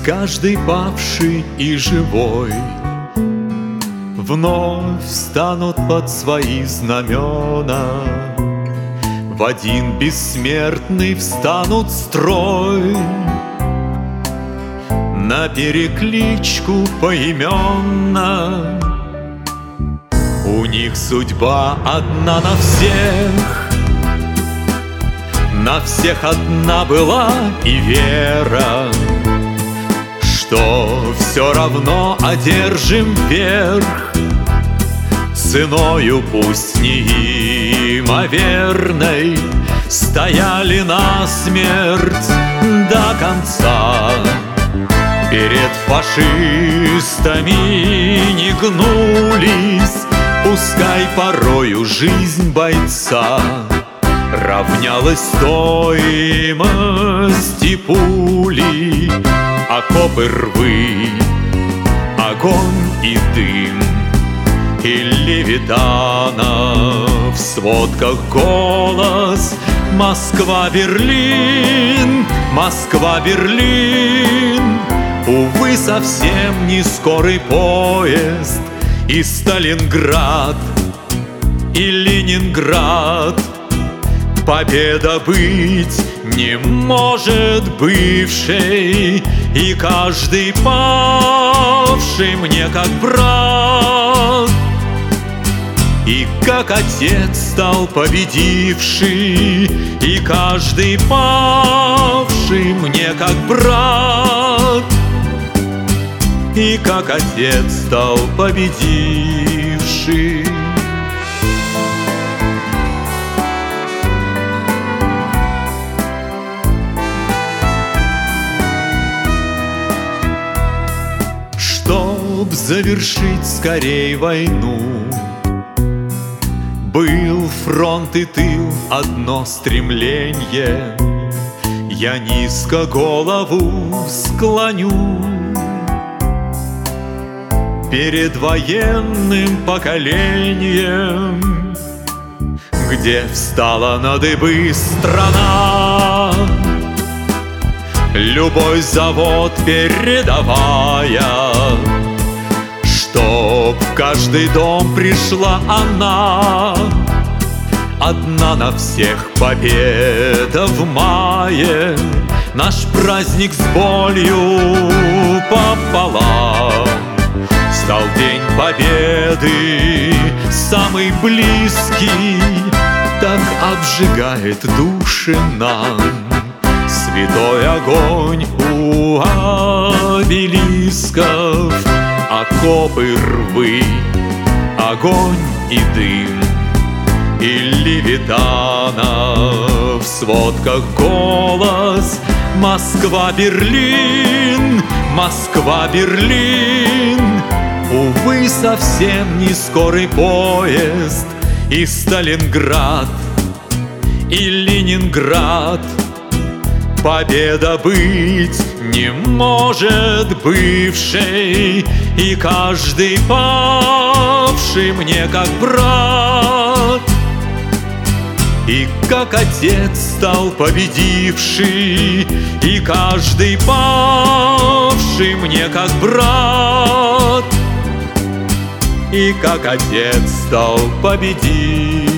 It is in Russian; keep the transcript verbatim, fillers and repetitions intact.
каждый павший и живой вновь встанут под свои знамена, в один бессмертный встанут строй, на перекличку поименно. У них судьба одна на всех, на всех одна была и вера, что все равно одержим верх, ценою пусть неимоверной стояли насмерть до конца. Перед фашистами не гнулись, пускай порою жизнь бойца равнялась стоимости пули. Окопы, рвы, огонь и дым, и Левитана в сводках голос. Москва-Берлин, Москва-Берлин, увы, совсем не скорый поезд. И Сталинград, и Ленинград, победа быть не может бывшей, и каждый павший мне как брат, и как отец стал победивший, и каждый павший мне как брат, и как отец стал победивший. Чтоб завершить скорей войну, был фронт и тыл одно стремление. Я низко голову склоню перед военным поколением, где встала на дыбы страна, любой завод передавая, чтоб в каждый дом пришла она. Одна на всех победа в мае, наш праздник с болью пополам. Стал день победы, самый близкий, так обжигает души нам святой огонь у обелисков. Окопы, рвы, огонь и дым, и Левитана в сводках голос. Москва-Берлин, Москва-Берлин, увы, совсем не скорый поезд. И Сталинград, и Ленинград, победа быть не может бывшей, и каждый павший мне как брат, и как отец стал победивший, и каждый павший мне как брат, и как отец стал победивший.